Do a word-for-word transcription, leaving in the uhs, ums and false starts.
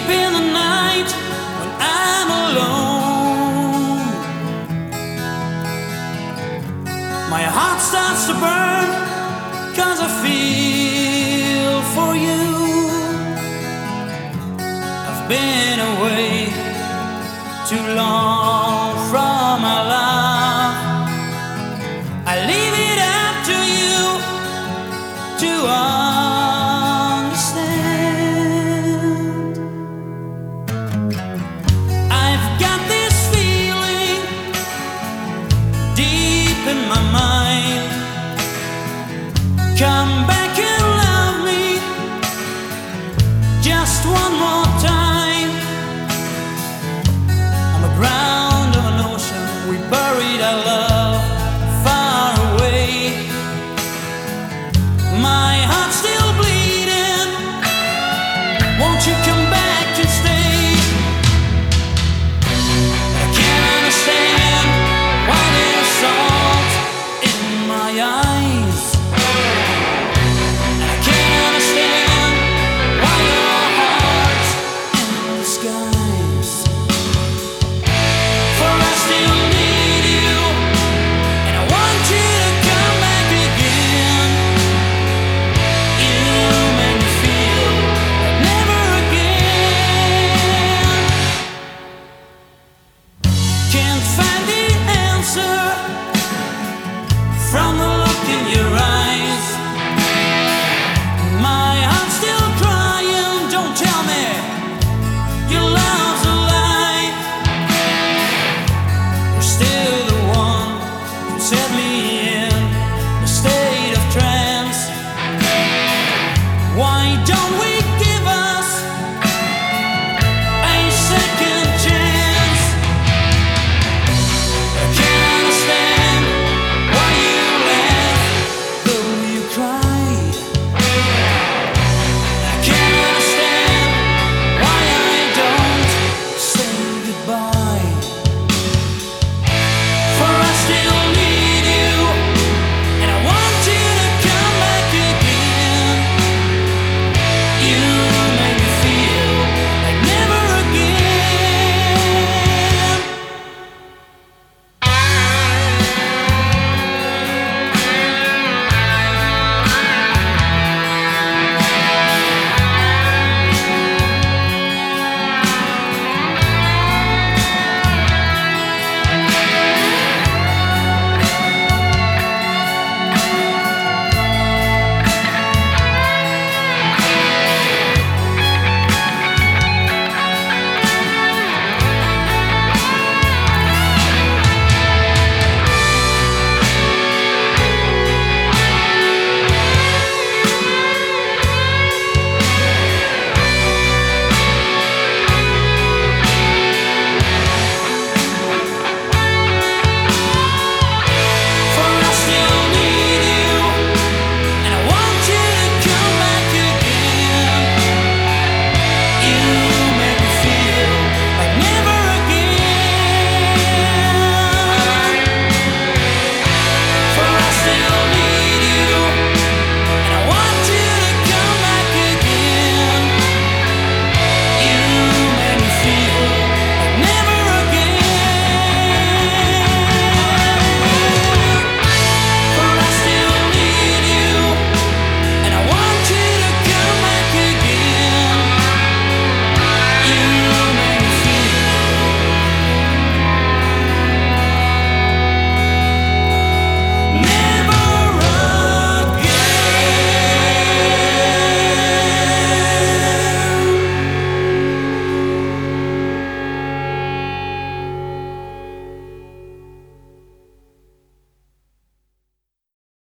deep in the night when I'm alone. My heart starts to burn, 'cause I feel for you. I've been away too long from my love. I leave it up to you to understand. I've got this feeling deep in my mind. Come back and love me just one more time. On the ground of an ocean, we buried our love far away. My heart still